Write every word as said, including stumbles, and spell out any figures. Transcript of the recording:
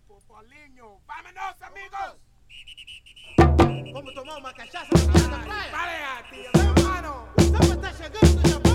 Grupo Paulinho. Vámonos, amigos! Vamos tomar uma cachaça na praia? Pare, tio, meu irmão! O samba tá chegando do Japão!